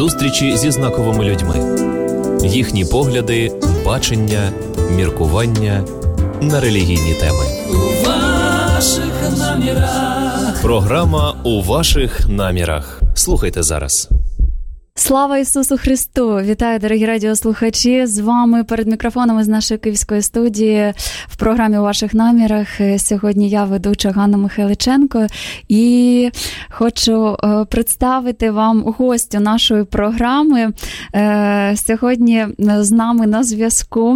Зустрічі зі знаковими людьми. Їхні погляди, бачення, міркування на релігійні теми. У ваших намірах. Програма «У ваших намірах». Слухайте зараз. Слава Ісусу Христу! Вітаю, дорогі радіослухачі! З вами перед мікрофоном з нашої київської студії в програмі «У ваших намірах». Сьогодні я, ведуча Ганна Михайличенко, і хочу представити вам гостю нашої програми. Сьогодні з нами на зв'язку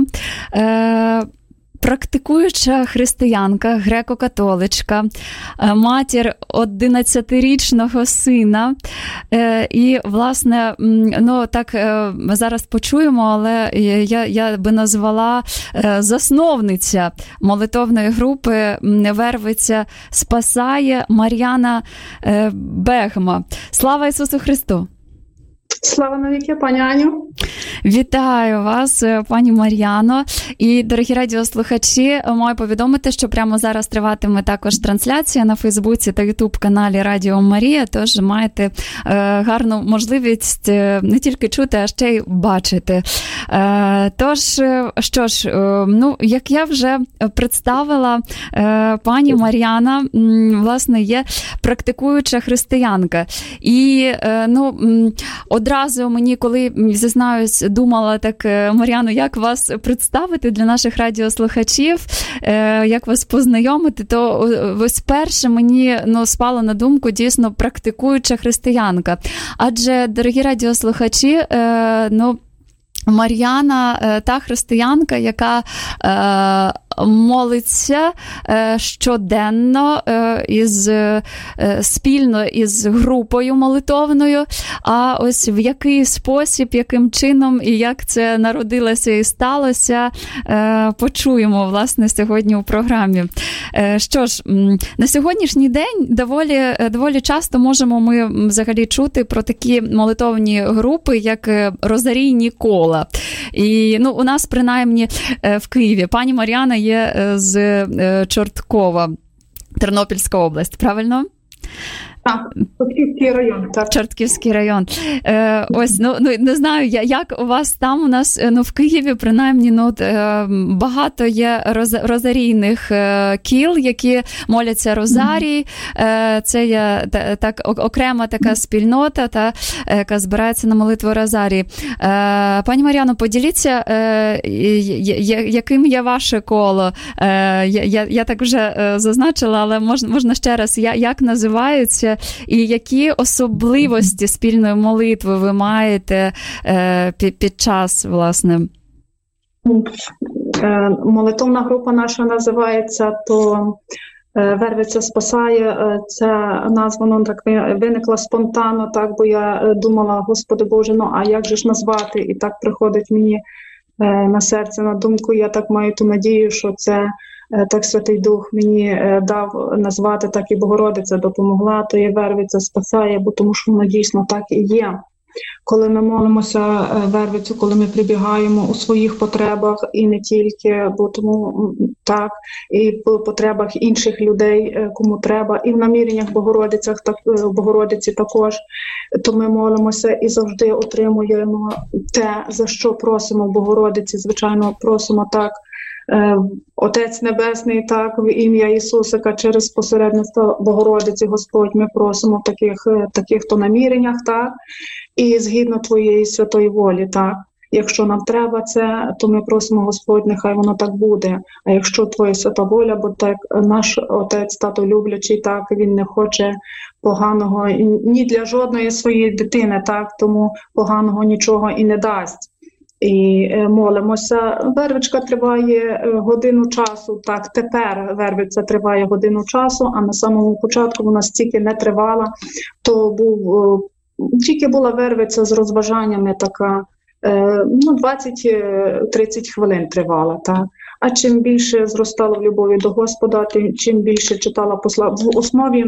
практикуюча християнка, греко-католичка, матір 11-річного сина. І, власне, так зараз почуємо, але я би назвала засновниця молитовної групи «Вервиця спасає» Мар'яна Бегма. Слава Ісусу Христу! Слава навіки, пані Аню. Вітаю вас, пані Мар'яно. І, дорогі радіослухачі, маю повідомити, що прямо зараз триватиме також трансляція на Фейсбуці та Ютуб-каналі Радіо Марія, тож маєте гарну можливість не тільки чути, а ще й бачити. Тож, що ж, як я вже представила, пані Мар'яна, власне, є практикуюча християнка. І, одразу мені, коли, зізнаюсь, думала так, Мар'яно, як вас представити для наших радіослухачів, як вас познайомити, то ось перше мені спало на думку дійсно практикуюча християнка. Адже, дорогі радіослухачі, Мар'яна та християнка, яка молиться щоденно спільно із групою молитовною, а ось в який спосіб, яким чином і як це народилося і сталося, почуємо, власне, сьогодні у програмі. Що ж, на сьогоднішній день доволі часто можемо ми взагалі чути про такі молитовні групи, як розарійні кола. І, у нас, принаймні, в Києві. Пані Мар'яна є з Чорткова, Тернопільська область, правильно? Так, Чортківський район. Так. Чортківський район. Ось, не знаю, як у вас там, у нас, в Києві, принаймні, багато є розарійних кіл, які моляться розарій. Це є так, окрема така спільнота, яка збирається на молитву розарії. Пані Мар'яно, поділіться, яким є ваше коло? Я так вже зазначила, але можна ще раз, як називається і які особливості спільної молитви ви маєте під час, власне? Молитовна група наша називається «Вервиця спасає». Це назва так виникла спонтанно, так, бо я думала, Господи Боже, а як же ж назвати? І так приходить мені на серце, на думку, я так маю ту надію, що це так Святий Дух мені дав назвати, так і Богородиця допомогла, то є «Вервиця спасає», бо тому що воно дійсно так і є. Коли ми молимося Вервицю, коли ми прибігаємо у своїх потребах, і не тільки, бо тому так, і в потребах інших людей, кому треба, і в наміреннях Богородиці також, то ми молимося і завжди отримуємо те, за що просимо Богородиці. Звичайно, просимо так, Отець Небесний, так, в ім'я Ісусика, через посередництво Богородиці, Господь, ми просимо в таких-то наміреннях, так, і згідно Твоєї святої волі, так. Якщо нам треба це, то ми просимо, Господь, нехай воно так буде. А якщо Твоя свята воля, бо так наш Отець, Тато люблячий, так, Він не хоче поганого ні для жодної своєї дитини, так, тому поганого нічого і не дасть. І молимося. Вервичка триває годину часу, так, тепер Вервиця триває годину часу, а на самому початку вона стільки не тривала, то тільки була Вервиця з розважаннями така, 20-30 хвилин тривала, так. А чим більше зростала в любові до Господа, чим більше читала посла в основі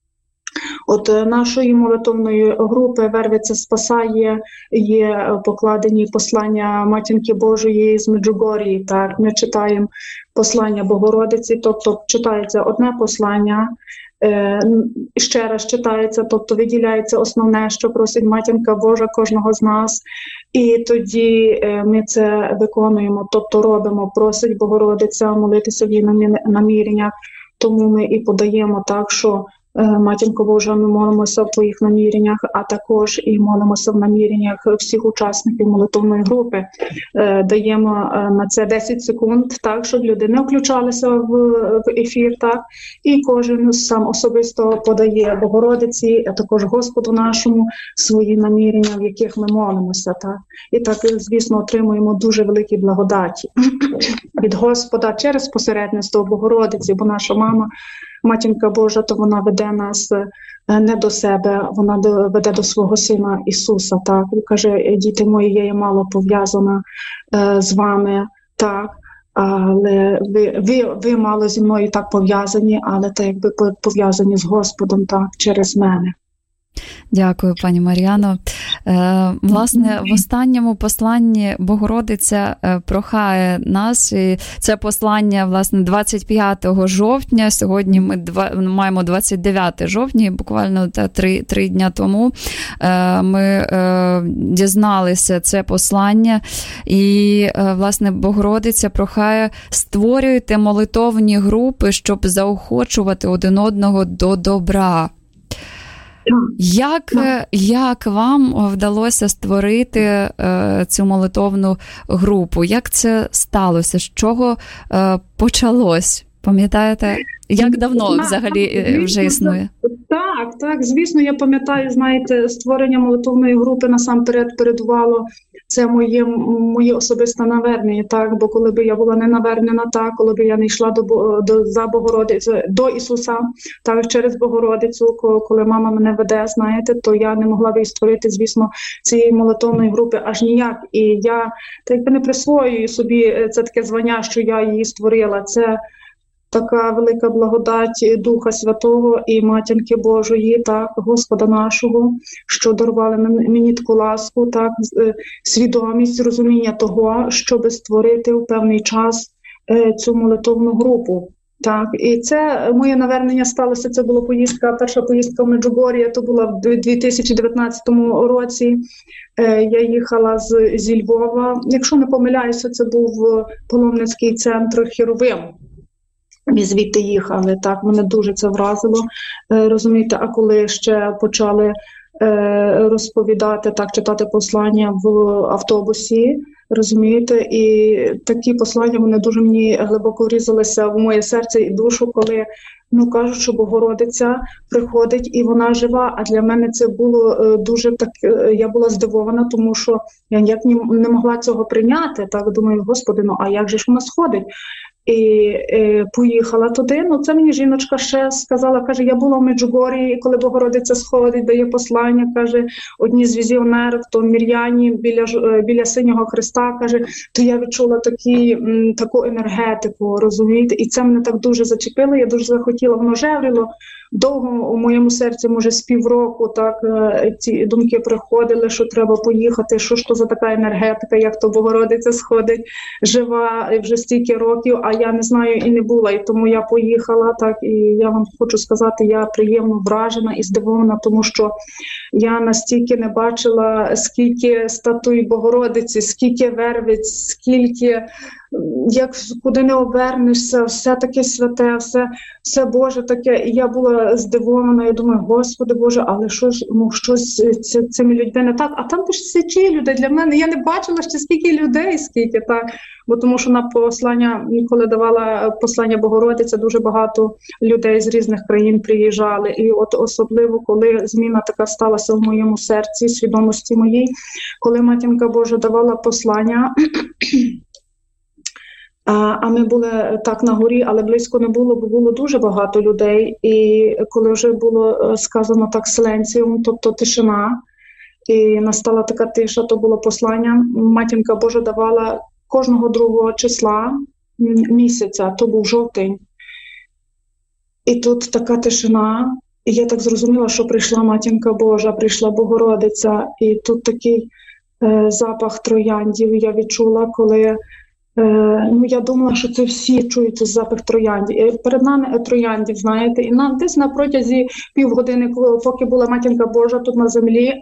нашої молитовної групи «Вервиця спасає» є покладені послання Матінки Божої з Меджугорії. Так, ми читаємо послання Богородиці, тобто читається одне послання, ще раз читається, тобто виділяється основне, що просить Матінка Божа кожного з нас. І тоді ми це виконуємо, тобто робимо, просить Богородиця молитися в її наміреннях. Тому ми і подаємо так, що Матінко Божа, ми молимося в твоїх наміреннях, а також і молимося в наміреннях всіх учасників молитовної групи. Даємо на це 10 секунд, так, щоб люди не включалися в ефір, так, і кожен сам особисто подає Богородиці, а також Господу нашому свої намірення, в яких ми молимося, так. І так, звісно, отримуємо дуже великі благодаті від Господа через посередництво Богородиці, бо наша мама, Матінка Божа, то вона веде нас не до себе, вона веде до свого Сина Ісуса. Так? Він каже, діти мої, я є мало пов'язана з вами, так? Але ви мало зі мною так пов'язані, але так якби пов'язані з Господом, так, через мене. Дякую, пані Мар'яно. Власне, в останньому посланні Богородиця прохає нас, і це послання, власне, 25 жовтня, сьогодні ми маємо 29 жовтня, буквально 3 дня тому ми дізналися це послання, і, власне, Богородиця прохає: створюйте молитовні групи, щоб заохочувати один одного до добра. Як вам вдалося створити цю молитовну групу? Як це сталося? З чого почалось? Пам'ятаєте, як давно взагалі вже існує? Так, звісно, я пам'ятаю, знаєте, створення молитовної групи насамперед передувало це моє особисте навернення, так, бо коли б я була не навернена, так, коли б я не йшла за Богородицю, до Ісуса, так, через Богородицю, коли мама мене веде, знаєте, то я не могла б і створити, звісно, цієї молитовної групи аж ніяк. І я так не присвоюю собі це таке звання, що я її створила. Це така велика благодать Духа Святого і Матінки Божої, так, Господа нашого, що дарували мені таку ласку, так, свідомість, розуміння того, щоб створити у певний час цю молитовну групу. Так, і це моє навернення сталося, це була перша поїздка в Меджугор'я, то була в 2019 році. Я їхала зі Львова. Якщо не помиляюся, це був паломницький центр Херовим. Ми звідти їхали, так, мене дуже це вразило, розумієте, а коли ще почали розповідати, так, читати послання в автобусі, розумієте, і такі послання, вони дуже мені глибоко врізалися в моє серце і душу, коли, кажуть, що Богородиця приходить і вона жива, а для мене це було дуже так, я була здивована, тому що я ніяк не могла цього прийняти, так, думаю, Господи, а як же ж вона сходить? І поїхала туди. Це мені жіночка ще сказала, каже, я була в Меджугор'ї, коли Богородиця сходить, дає послання, каже, одні з візіонерів, то в Мір'яні біля Синього Христа, каже, то я відчула таку енергетику, розумієте, і це мене так дуже зачепило, я дуже захотіла, воно жевріло довго у моєму серці, може, з півроку, так, ці думки приходили, що треба поїхати, що ж то за така енергетика, як то Богородиця сходить, жива вже стільки років, а я не знаю і не була, і тому я поїхала, так, і я вам хочу сказати, я приємно вражена і здивована, тому що я настільки не бачила, скільки статуй Богородиці, скільки вервиць, скільки, як куди не обернешся, все таке святе, все Боже таке. І я була здивована, я думаю, Господи Боже, але щось цими людьми не так. А там тисячі людей для мене, я не бачила ще скільки людей, так. Бо тому що на послання, коли давала послання Богородиця, дуже багато людей з різних країн приїжджали. І от особливо, коли зміна така сталася в моєму серці, свідомості моїй, коли Матінка Божа давала послання, а ми були так на горі, але близько не було, бо було дуже багато людей. І коли вже було сказано так силенціум, тобто тишина, і настала така тиша, то було послання, Матінка Божа давала кожного 2 числа місяця, то був жовтень. І тут така тишина, і я так зрозуміла, що прийшла Матінка Божа, прийшла Богородиця, і тут такий запах трояндів я відчула, коли Я думала, що це всі чують цей запах трояндів. Перед нами трояндів, знаєте, і нам десь на протязі півгодини, поки була Матінка Божа тут на землі,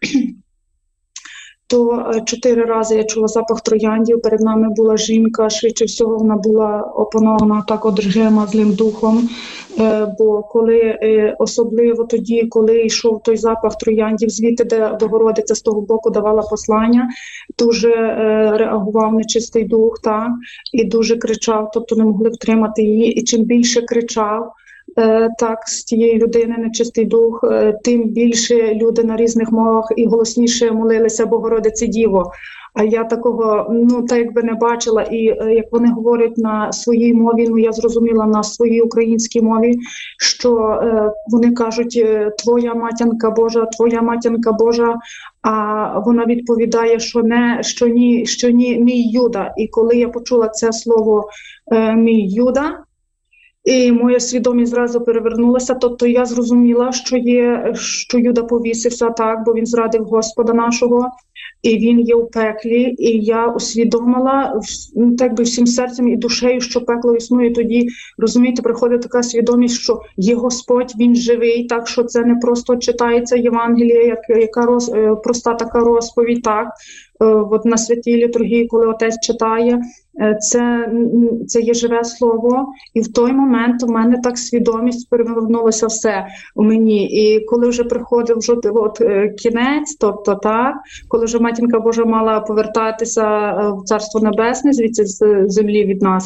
то 4 рази я чула запах трояндів. Перед нами була жінка, швидше всього вона була опанована так одержима злим духом. Бо коли, особливо тоді, коли йшов той запах трояндів, звідти, де Богородиця з того боку давала послання, дуже реагував нечистий дух, так, і дуже кричав, тобто не могли втримати її. І чим більше кричав, так, з тієї людини нечистий дух, тим більше люди на різних мовах і голосніше молилися Богородиці Діво. А я такого, так якби не бачила. І як вони говорять на своїй мові, я зрозуміла на своїй українській мові, що вони кажуть «Твоя матінка Божа, Твоя матінка Божа», а вона відповідає, що ні, мій Юда. І коли я почула це слово «мій Юда», і моя свідомість зразу перевернулася, тобто я зрозуміла, що Юда повісився, так, бо він зрадив Господа нашого, і він є в пеклі, і я усвідомила так би всім серцем і душею, що пекло існує. Тоді, розумієте, приходить така свідомість, що є Господь, він живий, так, що це не просто читається Євангеліє, яка проста така розповідь, так, от на святій літургії, коли отець читає, це є живе слово, і в той момент у мене так свідомість перевернулося все у мені. І коли вже приходив кінець, тобто так, коли вже Матінка Божа мала повертатися в Царство Небесне, звідси з землі від нас,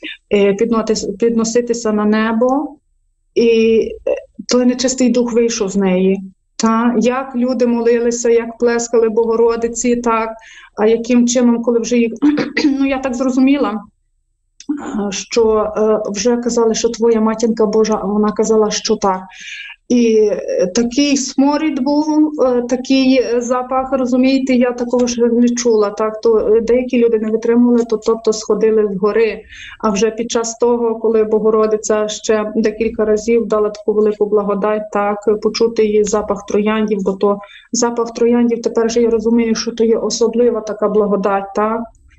підноситися на небо, і той нечистий дух вийшов з неї. Як люди молилися, як плескали Богородиці, так, а яким чином, коли вже їх, я так зрозуміла, що вже казали, що Твоя Матінка Божа, а вона казала, що так. І такий сморід був, такий запах, розумієте, я такого ж не чула. Так, то деякі люди не витримували, тобто сходили з гори. А вже під час того, коли Богородиця ще декілька разів дала таку велику благодать, так, почути її запах трояндів, бо то запах трояндів, тепер же я розумію, що то є особлива така благодать, так.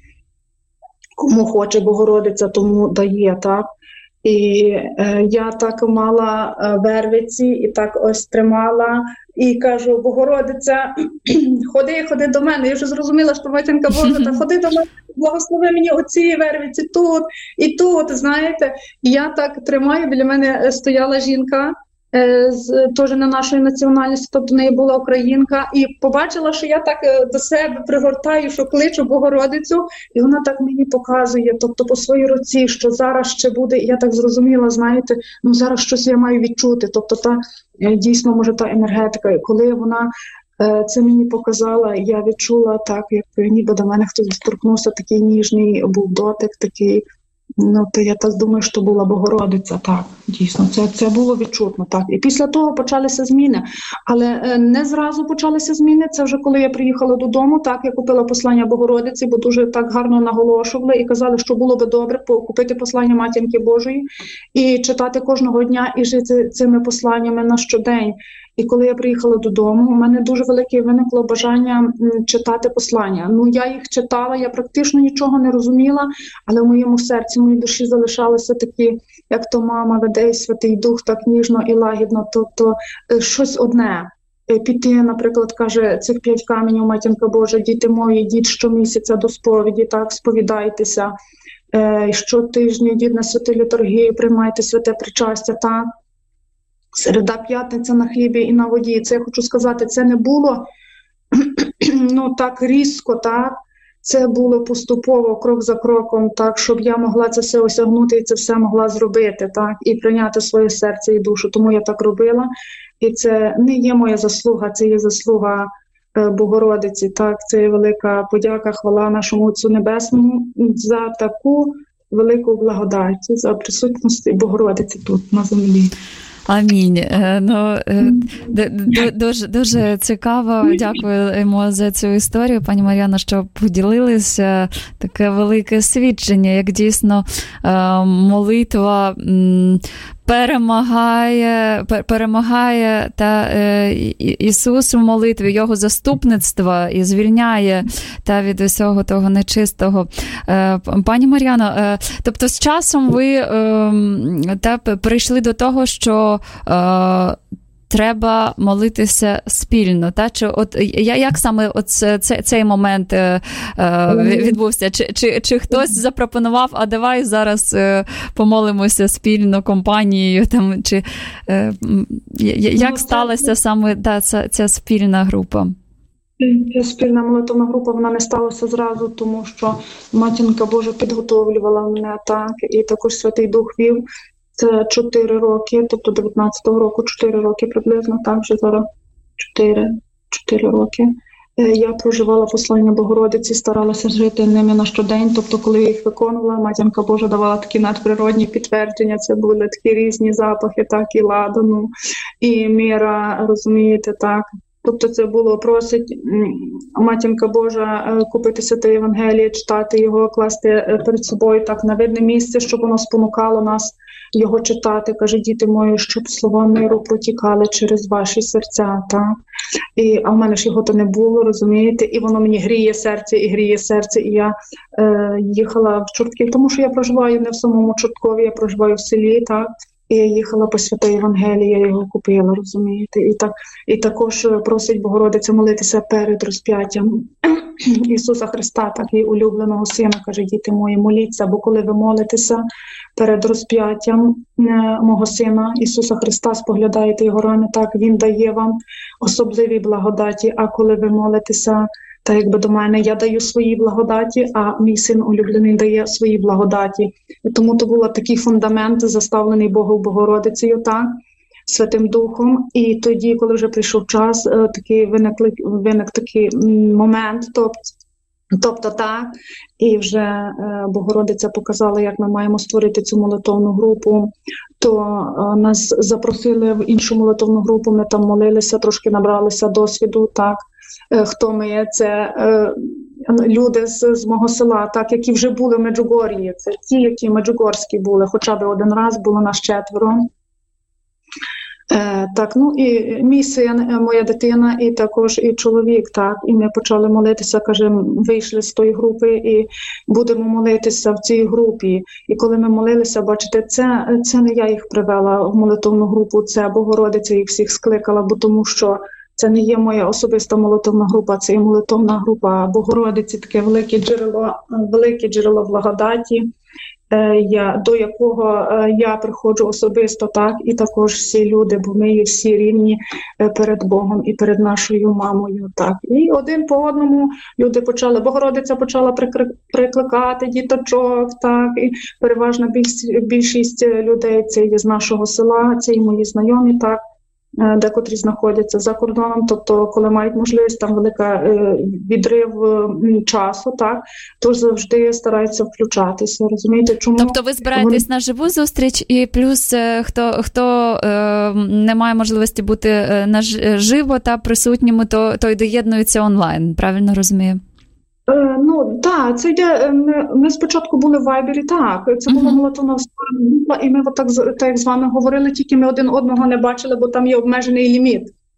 Кому хоче Богородиця, тому дає, так. І я так мала вервиці і так ось тримала і кажу: Богородиця, ходи до мене. Я вже зрозуміла, що Матінка Божа, та ходи до мене, благослови мені оці вервиці тут і тут, знаєте. І я так тримаю, біля мене стояла жінка, теж не нашої національності, тобто в неї була українка, і побачила, що я так до себе пригортаю, що кличу Богородицю, і вона так мені показує, тобто по своїй руці, що зараз ще буде, і я так зрозуміла, знаєте, зараз щось я маю відчути, тобто дійсно, може, та енергетика, і коли вона це мені показала, я відчула так, як ніби до мене хтось торкнувся, такий ніжний був дотик, такий. То я так думаю, що була Богородиця, так, дійсно, це було відчутно, так. І після того почалися зміни, але не зразу почалися зміни, це вже коли я приїхала додому, так, я купила послання Богородиці, бо дуже так гарно наголошували і казали, що було би добре купити послання Матінки Божої і читати кожного дня і жити цими посланнями на щодень. І коли я приїхала додому, у мене дуже велике виникло бажання читати послання. Я їх читала, я практично нічого не розуміла, але в моєму серці, в моїй душі залишалося такі, як то мама веде і Святий Дух так ніжно і лагідно, тобто щось одне. Піти, наприклад, каже, цих 5 каменів, Матінка Божа, діти мої, йдіть щомісяця до сповіді, так, сповідайтеся, щотижня йдіть на святу літургію, приймайте святе причастя, так. Середа, п'ятниця на хлібі і на воді. Це я хочу сказати, це не було так різко, так. Це було поступово, крок за кроком, так, щоб я могла це все осягнути і це все могла зробити, так, і прийняти своє серце і душу. Тому я так робила. І це не є моя заслуга, це є заслуга Богородиці, так. Це є велика подяка, хвала нашому Отцю Небесному за таку велику благодать, за присутність Богородиці тут, на землі. Амінь. Дуже цікаво. Дякуємо за цю історію, пані Мар'яно, що поділилися. Таке велике свідчення, як дійсно молитва перемагає та Ісус у молитві, його заступництво і звільняє та від усього того нечистого. Пані Мар'яно, тобто з часом ви та прийшли до того, що треба молитися спільно, та? Чи от як саме от цей момент відбувся? Чи хтось запропонував, а давай зараз помолимося спільно компанією, там, чи як сталася саме ця спільна група? Ця спільна молитовна група, вона не сталася зразу, тому що Матінка Божа підготовлювала мене, так, і також Святий Дух вів. Це 4 роки, тобто 19-го року, 4 роки приблизно, так, вже зараз 4 роки. Я проживала послання Богородиці, старалася жити ними на щодень, тобто коли я їх виконувала, Матінка Божа давала такі надприродні підтвердження, це були такі різні запахи, так, і ладану, і міра, розумієте, так. Тобто це було, просить Матінка Божа купити Святе Євангеліє, читати його, класти перед собою так на видне місце, щоб воно спонукало нас його читати. Каже, діти мої, щоб слова миру протікали через ваші серця, так? А в мене ж його то не було, розумієте? І воно мені гріє серце, і я їхала в Чортків, тому що я проживаю не в самому Чорткові, я проживаю в селі, так? І я їхала по Святе Євангеліє, я його купила, розумієте? І також просить Богородиця молитися перед розп'яттям Ісуса Христа, так і улюбленого Сина. Каже, діти мої, моліться, бо коли ви молитеся перед розп'яттям мого Сина Ісуса Христа, споглядаєте його рани, так, Він дає вам особливі благодаті, а коли ви молитеся, та якби до мене, я даю свої благодаті, а мій син улюблений дає свої благодаті. І тому то був такий фундамент, заставлений Богом Богородицею, так, Святим Духом. І тоді, коли вже прийшов час, виник такий момент, тобто так, і вже Богородиця показала, як ми маємо створити цю молитовну групу, то нас запросили в іншу молитовну групу, ми там молилися, трошки набралися досвіду, так. Хто ми є? Це люди з мого села, так, які вже були в Меджугор'ї. Це ті, які меджугорські були, хоча б один раз, було нас 4. Так, ну і мій син, моя дитина, і також і чоловік, так, і ми почали молитися, кажемо, вийшли з тої групи і будемо молитися в цій групі. І коли ми молилися, бачите, це не я їх привела в молитовну групу, це Богородиця їх всіх скликала, бо тому що це не є моя особиста молитовна група, це є молитовна група Богородиці, таке велике джерело благодаті, до якого я приходжу особисто, так, і також всі люди, бо ми є всі рівні перед Богом і перед нашою мамою, так. І один по одному люди почали, Богородиця почала прикликати діточок, так, і переважна більшість людей це є з нашого села, це і мої знайомі, так, декотрі знаходяться за кордоном, тобто коли мають можливість, там велика відрив часу, так, то завжди стараються включатися, розумієте, чому? Тобто ви збираєтесь на живу зустріч, і плюс хто не має можливості бути наживо та присутніми, то й доєднується онлайн, правильно розумію? Ну, так, це йде, ми спочатку були в Вайбері, так, це була молитовна група, і ми так як з вами говорили, тільки ми один одного не бачили, бо там є обмежений ліміт.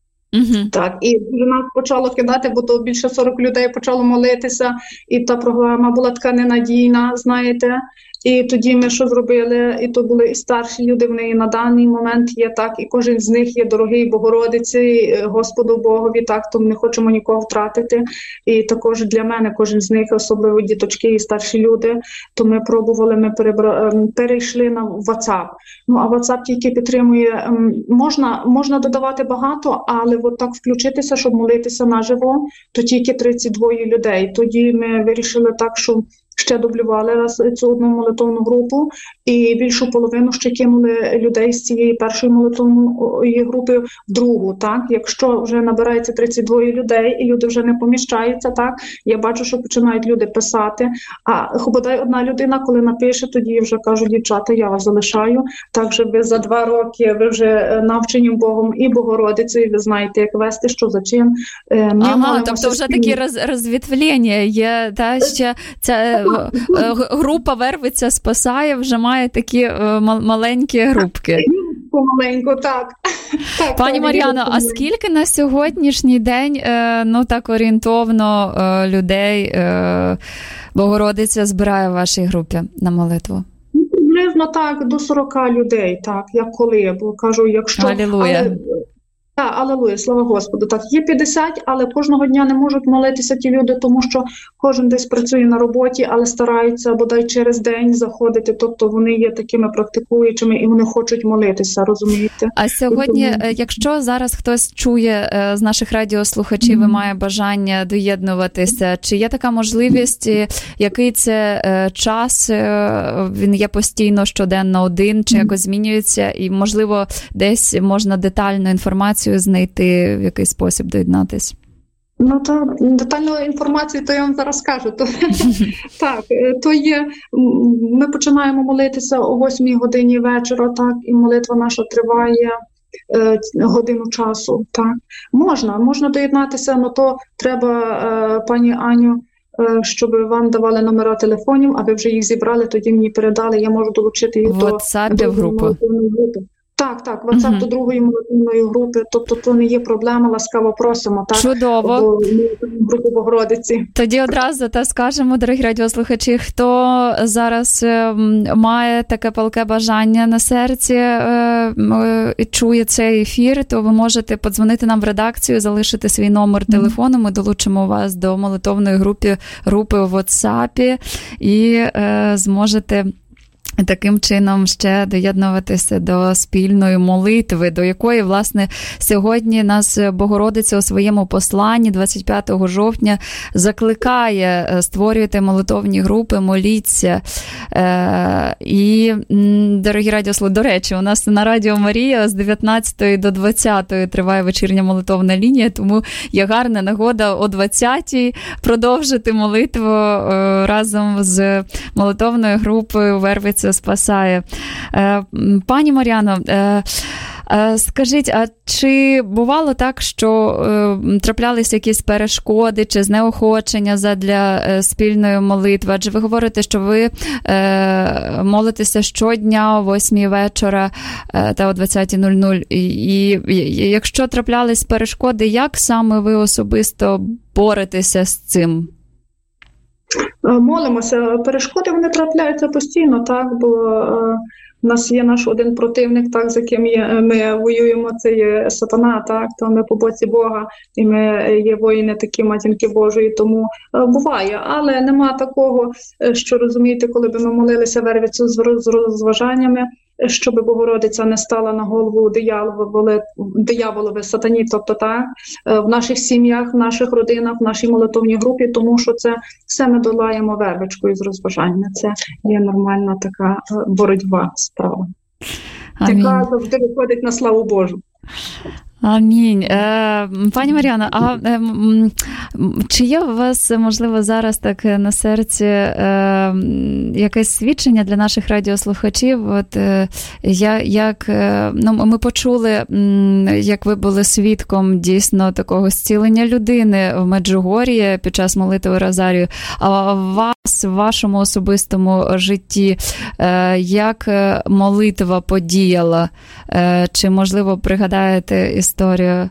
Так, і вже нас почало кидати, бо то більше 40 людей почало молитися, і та програма була така ненадійна, знаєте. І тоді ми що зробили, і то були і старші люди, вони і на даний момент є, так, і кожен з них є дорогий Богородиці, Господу Богові, так, то ми не хочемо нікого втратити. І також для мене кожен з них, особливо діточки і старші люди, то ми пробували, ми перейшли на WhatsApp. Ну, а WhatsApp тільки підтримує, можна додавати багато, але от так включитися, щоб молитися наживо, то тільки 32 людей. Тоді ми вирішили так, що ще дублювали раз цю одну молитовну групу, і більшу половину ще кинули людей з цієї першої молитовної групи в другу, так? Якщо вже набирається 32 людей, і люди вже не поміщаються, так? Я бачу, що починають люди писати, а бодай одна людина, коли напише, тоді я вже кажу, дівчата, я вас залишаю, так що ви за 2 роки, ви вже навчені Богом і Богородицею, ви знаєте, як вести, що за чим. Тобто вже такі розвітвлення є, та, ще ця група Вервиця спасає, вже має такі маленькі групки. помаленьку, так. Пані Мар'яно, а скільки на сьогоднішній день, так орієнтовно людей Богородиця збирає в вашій групі на молитву? Приблизно так, до 40 людей, так, як коли, бо кажу, якщо... Алілуя. Так, алілуя, слава Господу. Так, є 50, але кожного дня не можуть молитися ті люди, тому що кожен десь працює на роботі, але стараються бодай через день заходити, тобто вони є такими практикуючими і вони хочуть молитися, розумієте? А сьогодні, якщо зараз хтось чує з наших радіослухачів і має бажання доєднуватися, чи є така можливість, який це час, він є постійно щоденно один, чи якось змінюється, і, можливо, десь можна детальну інформацію знайти, в який спосіб доєднатись? Ну, то детальну інформацію, то я вам зараз скажу. Так, то є, ми починаємо молитися о 8 годині вечора, так, і молитва наша триває годину часу, так. Можна доєднатися, але то треба, пані Аню, щоб вам давали номера телефонів, а ви вже їх зібрали, тоді мені передали, я можу долучити їх до WhatsApp в групу. Так, WhatsApp до другої молитвної групи, тобто то не є проблема, ласкаво просимо. Так? Чудово. Групу Богородиці. Тоді одразу скажемо, дорогі радіослухачі, хто зараз має таке палке бажання на серці і чує цей ефір, то ви можете подзвонити нам в редакцію, залишити свій номер телефону, ми долучимо вас до молитовної групи в WhatsApp і зможете таким чином ще доєднуватися до спільної молитви, до якої, власне, сьогодні нас Богородиця у своєму посланні 25 жовтня закликає: створюйте молитовні групи, моліться. І, дорогі радіослухачі, до речі, у нас на Радіо Марія з 19 до 20 триває вечірня молитовна лінія, тому є гарна нагода о 20 продовжити молитву разом з молитовною групою «Вервиця спасає». Пані Мар'яно, скажіть, а чи бувало так, що траплялися якісь перешкоди чи знеохочення задля спільної молитви? Адже ви говорите, що ви молитеся щодня о 8 вечора та о 20:00. І якщо траплялись перешкоди, як саме ви особисто боретеся з цим? Молимося. Перешкоди вони трапляються постійно, так, бо у нас є наш один противник, так, з яким ми воюємо, це є сатана, так, то ми по боці Бога, і ми є воїни такі матінки Божої, тому буває, але нема такого, що, розумієте, коли б ми молилися Вервицю з розважаннями, щоб Богородиця не стала на голову дияволові, сатані, тобто так, в наших сім'ях, в наших родинах, в нашій молитовній групі, тому що це все ми долаємо вервичкою з розважання. Це є нормальна така боротьба, справа. Яка завжди виходить на славу Божу. Амінь. Пані Мар'яно, а чи є у вас, можливо, зараз так на серці якесь свідчення для наших радіослухачів? От як ми почули, як ви були свідком дійсно такого зцілення людини в Меджугор'ї під час молитви Розарію, а вас в вашому особистому житті як молитва подіяла? Чи, можливо, пригадаєте історію?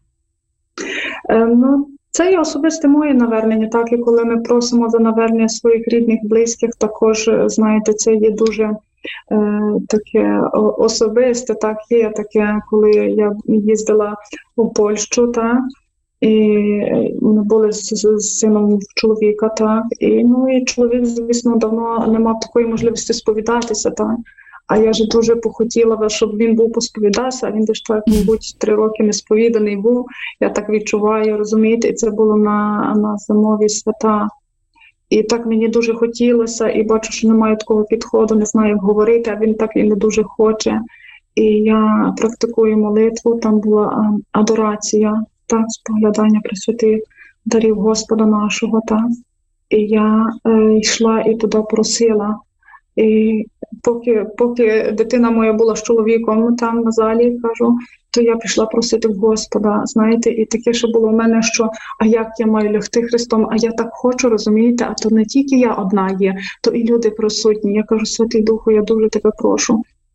Це є особисте моє навернення, так, і коли ми просимо за навернення своїх рідних, близьких, також, знаєте, це є дуже таке особисте, так, є таке, коли я їздила у Польщу, так, і ми були з сином чоловіка, так, і чоловік, звісно, давно не мав такої можливості сповідатися, так. А я ж дуже похотіла, щоб він був посповідався, а він десь так, мабуть, 3 роки не сповіданий був. Я так відчуваю, розумієте, і це було на зимові свята. І так мені дуже хотілося, і бачу, що немає такого підходу, не знаю, як говорити, а він так і не дуже хоче. І я практикую молитву, там була адорація, так, споглядання пресвятих дарів Господа нашого, так. І я йшла і туди просила. І поки дитина моя була з чоловіком там на залі, кажу, то я пішла просити в Господа, знаєте, і таке ще було в мене, що, а як я маю лягти Христом, а я так хочу, розумієте, а то не тільки я одна є, то і люди присутні. Я кажу, Святий Духу, я дуже тебе прошу,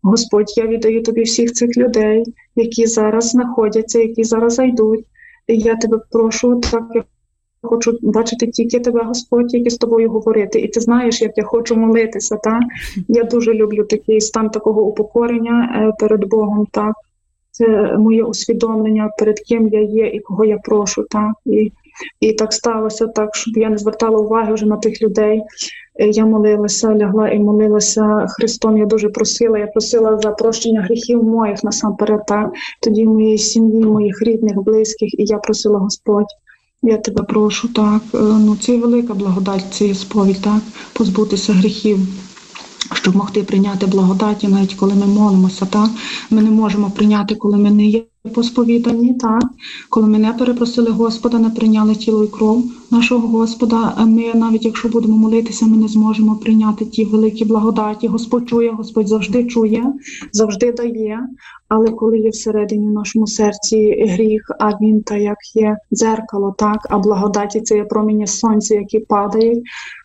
Господь, я віддаю Тобі всіх цих людей, які зараз знаходяться, які зараз зайдуть. І я Тебе прошу, так я хочу бачити тільки Тебе, Господь, тільки з Тобою говорити. І Ти знаєш, як я хочу молитися, так? Я дуже люблю такий стан такого упокорення перед Богом, так? Це моє усвідомлення, перед ким я є і кого я прошу, так? І так сталося так, щоб я не звертала уваги вже на тих людей. Я молилася, лягла і молилася Христом. Я дуже просила. Я просила за прощення гріхів моїх насамперед, так? Тоді моєї сім'ї, моїх рідних, близьких. І я просила, Господь, я Тебе прошу, так? Це велика благодать, це є сповідь, так? Позбутися гріхів, щоб могти прийняти благодаті, навіть коли ми молимося, так? Ми не можемо прийняти, коли ми не є посповідані, так? Коли ми не перепросили Господа, не прийняли тіло і кров нашого Господа, ми навіть якщо будемо молитися, ми не зможемо прийняти ті великі благодаті. Господь чує, Господь завжди чує, завжди дає, але коли є всередині в нашому серці гріх, а він та як є дзеркало, так? А благодаті це є проміння сонця, які падають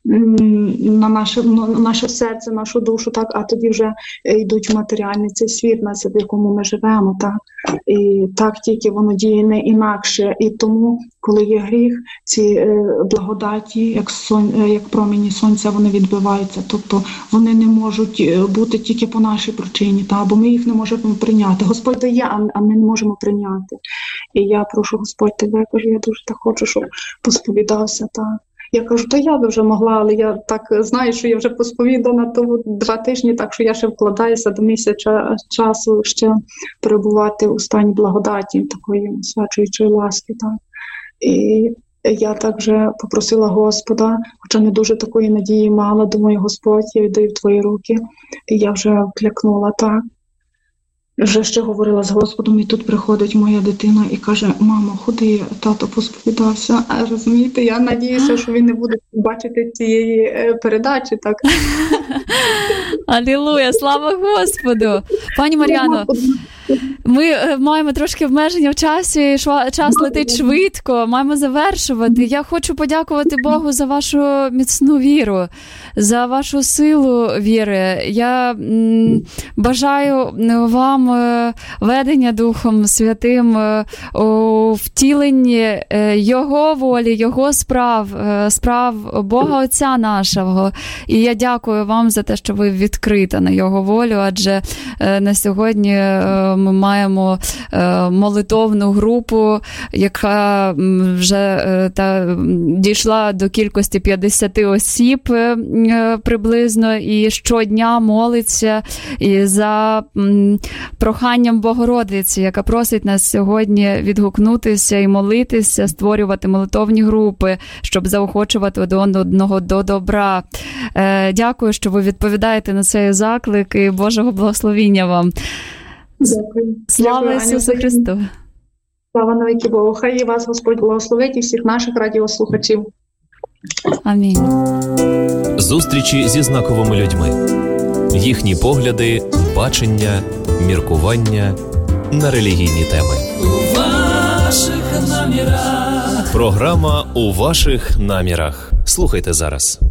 на наше серце, нашу душу, так? А тоді вже йдуть в матеріальний цей світ, в якому ми живемо, так? І так тільки воно діє не інакше. І тому, коли є гріх, ці благодаті, як промені сонця, вони відбиваються. Тобто вони не можуть бути тільки по нашій причині, та? Бо ми їх не можемо прийняти. Господь дає, а ми не можемо прийняти. І я прошу, Господь, Тебе, кажу, я дуже так хочу, щоб посповідався, так. Я кажу, то я би вже могла, але я так знаю, що я вже посповідана, то 2 тижні, так що я ще вкладаюся до місяця часу ще перебувати у стані благодаті, такої освячуючої ласки. Так. І я так вже попросила Господа, хоча не дуже такої надії мала, думаю, Господь, я віддаю в Твої руки. І я вже вклякнула, так. Вже ще говорила з Господом, і тут приходить моя дитина і каже, мамо, ходи, тато посповідався. А розумієте, я надіюся, що він не буде бачити цієї передачі. Так. Алілуя, слава Господу! Пані Мар'яно, ми маємо трошки обмеження в часі, час летить швидко, маємо завершувати. Я хочу подякувати Богу за вашу міцну віру, за вашу силу віри. Я бажаю вам ведення Духом Святим у втіленні Його волі, Його справ Бога Отця нашого. І я дякую вам за те, що ви відкрита на Його волю, адже на сьогодні ми маємо молитовну групу, яка вже дійшла до кількості 50 осіб приблизно, і щодня молиться і за проханням Богородиці, яка просить нас сьогодні відгукнутися і молитися, створювати молитовні групи, щоб заохочувати один одного до добра. Дякую, що ви відповідаєте на цей заклик, і Божого благословіння вам. Дякую. Слава Дякую, Ісусу Христу! Слава навіки Богу! Хай і вас Господь благословить і всіх наших радіослухачів. Амінь. Зустрічі зі знаковими людьми. Їхні погляди, бачення, міркування на релігійні теми. У ваших намірах. Програма «У ваших намірах». Слухайте зараз.